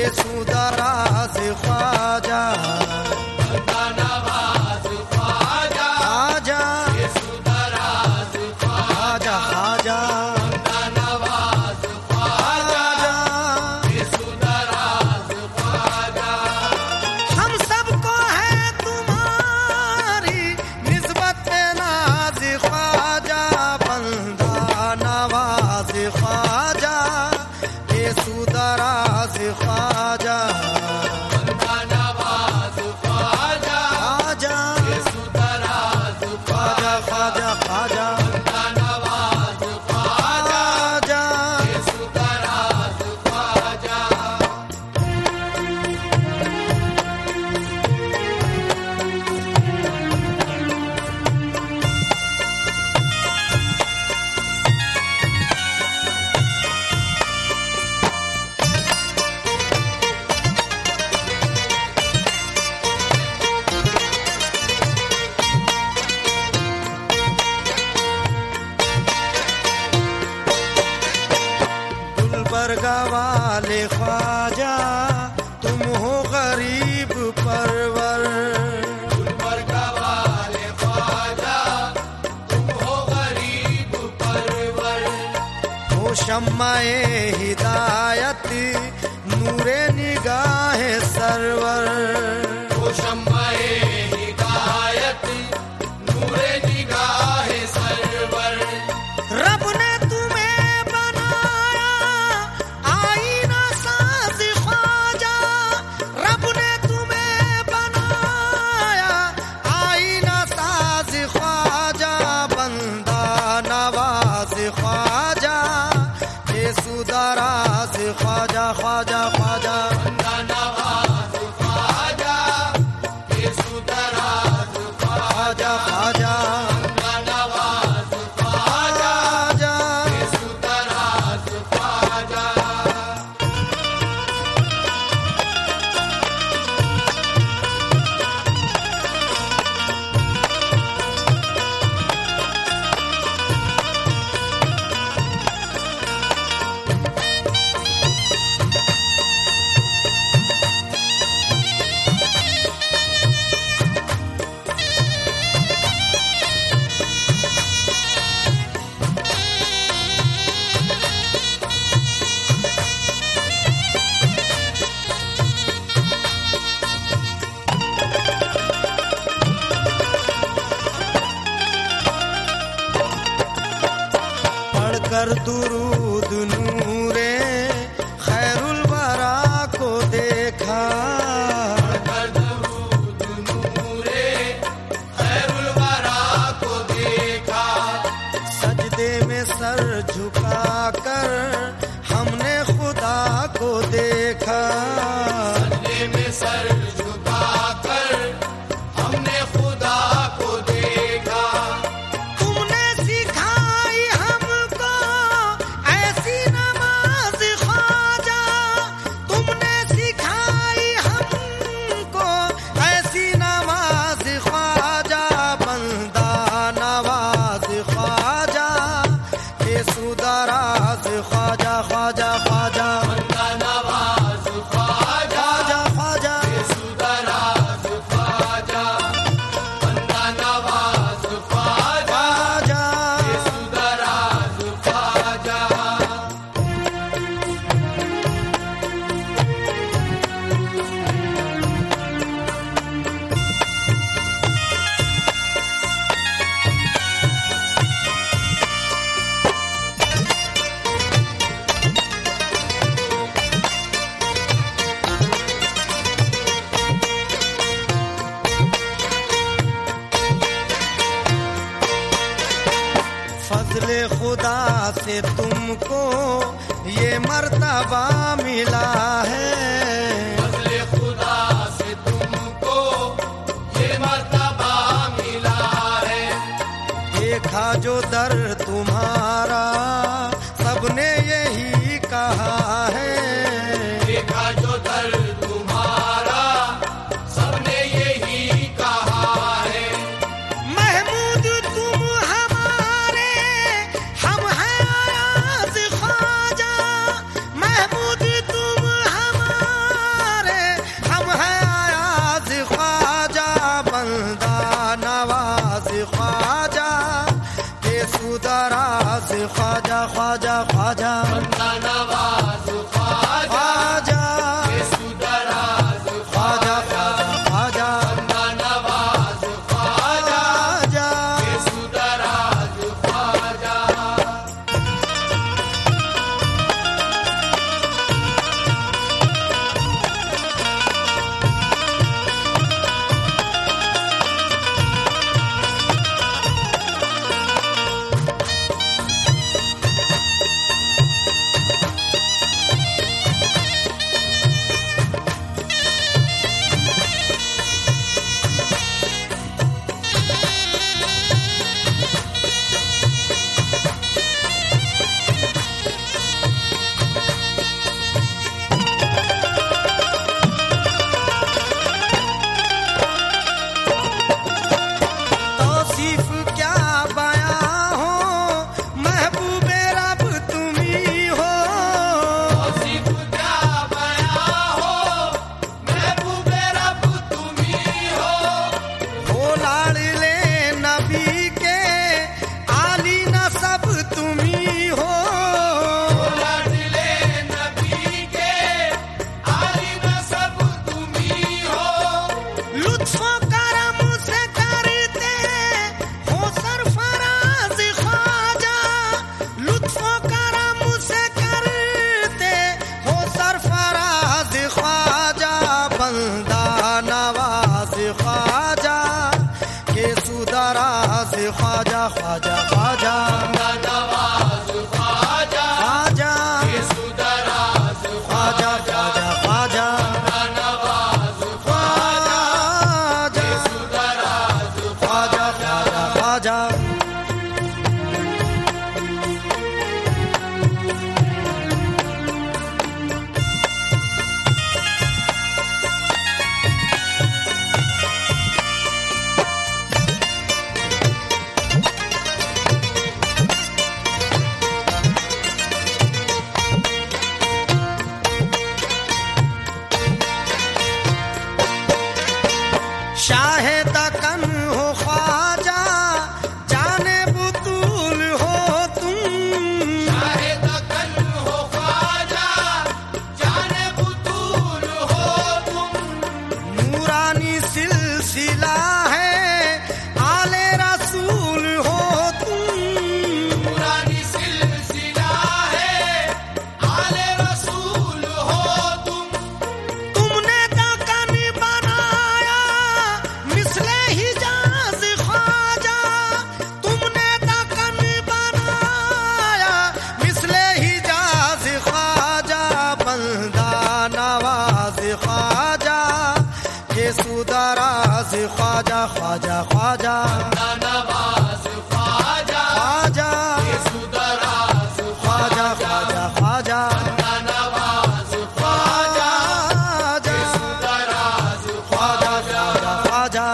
ये सुदराज ख्वाजा नवाज ख्वाजा ख्वाजा ये सुदराज ख्वाजा ख्वाजा नवाज ख्वाजा ये सुदराज ख्वाजा हम सबको है तुम्हारी निस्बत पे नाज ख्वाजा बंदा नवाज ख्वाजा ये सुदराज ख्वाजा नवाज ख्वाजा ख्वाजा ये सुदराज ख्वाजा ख्वाजा ख्वाजा नवाज ख्वाजा ख्वाजा ये सुदराज ख्वाजा गुलबर्गा वाले ख्वाजा तुम हो गरीब परवर गुलबर्गा वाले ख्वाजा तुम हो गरीब परवर हो शम्माए हिदायत नूरे निगाह सरवर वो शम्माए हिदायत नूरे निगाह सरवर रब ने तुम्हें बनाया आईना साज ख्वाजा रब ने तुम्हें बनाया आईना साज ख्वाजा बंदा नवाज ख्वाजा ये सुदराज ख्वाजा ख्वाजा ख्वाजा नवाज ख्वाजा ये सुदराज ख्वाजा ख्वाजा नवाज ख्वाजा ख्वाजा ये सुदराज ख्वाजा पढ़कर दुरूद नूरे खैरुल वरा को देखा दरूद नूरे खैरुल वरा को देखा सजदे में सर झुकाकर हमने खुदा को देखा सजदे में सर झुकाकर हमने खुदा को देखा तुमने सिखाई हमको ऐसी नमाज ख्वाजा तुमने सिखाई हमको ऐसी नमाज ख्वाजा बंदा नवाज ख्वाजा ये सुदराज ख्वाजा ख्वाजा ख्वाजा नवाज ख्वाजा ख्वाजा ख्वाजा ये सुदराज ख्वाजा नवाज ख्वाजा ख्वाजा ये सुदराज ख्वाजा फजले खुदा से तुमको ये मर्तबा मिला है फजले खुदा से तुमको ये मर्तबा मिला है देखा जो दर तुम्हारा सबने यही कहा है देखा जो दर तुम्हारा सबने यही कहा है महमूद तुम हमारे हम हैं आयाज़ ख्वाजा महमूद तुम हमारे ख्वाजा बंदा नवाज ख्वाजा ख्वाजा के सुदराज ख्वाजा ख्वाजा बंदा नवाज ख्वाजा ख्वाजा के सुदराज ख्वाजा। तौसीफ क्या बयां हो महबूबे रब तुम्ही हो तौसीफ क्या बयां हो महबूबे रब तुम्ही हो लाड़ले नबी के आली नसब तुम्ही हो लाडले नबी के आली नसब तुम्ही हो लुत्फ़ो करम से करते हो सरफराज ख्वाजा लुत्फ़ो करम से करते हो सरफराज ख्वाजा बंदा नवाज ख्वाजा के सुदराज ख्वाजा ख्वाजा ख्वाजा बंदा नवाज ख्वाजा ख्वाजा के सुदराज ख्वाजा ख्वाजा ख्वाजा बंदा नवाज ख्वाजा सुदराज ख्वाजा ख्वाजा ख्वाजा शाहे दकन हो ख्वाजा जाने बुतूल हो तुम चाहे दकन हो ख्वाजा जाने बुतूल हो तुम नूरानी सिलसिला है आले रसूल हो तुम पुरानी सिलसिला है आले रसूल हो तुम तुमने दकन बनाया मिसले हिजाज ख्वाजा तुमने दकन बनाया मिसले हिजाज ख्वाजा बंदा नवाज ख्वाजा के सुदराज ख्वाजा ख्वाजा ख्वाजा बंदा नवाज ख्वाजा ख्वाजा के सुदराज ख्वाजा ख्वाजा ख्वाजा बंदा नवाज ख्वाजा ख्वाजा सुदराज ख्वाजा ख्वाजा ख्वाजा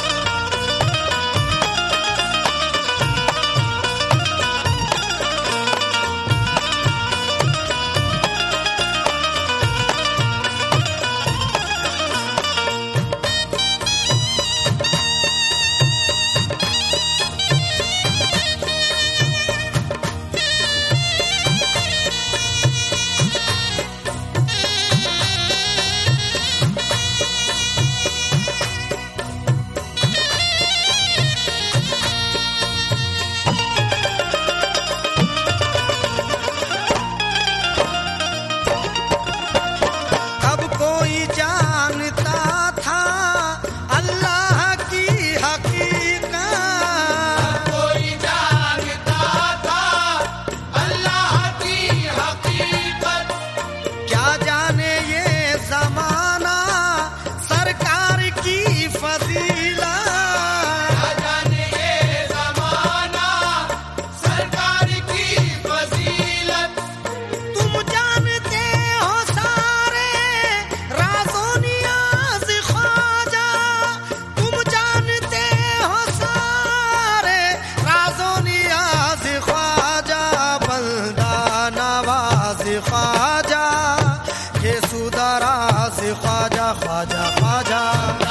कब कोई जानता था अल्लाह की हकीकत कोई जानता था अल्लाह की हकीकत क्या जाने ये जमाना सरकार की फजीलत क्या जाने ये जमाना सरकार की फजीलत तुम जानते हो सारे राज़ो नियाज़ ख्वाजा तुम जानते हो सारे राज़ो नियाज़ ख्वाजा बंदा नवाज ख्वाजा के सुदराज ख्वाजा ख्वाजा ख्वाजा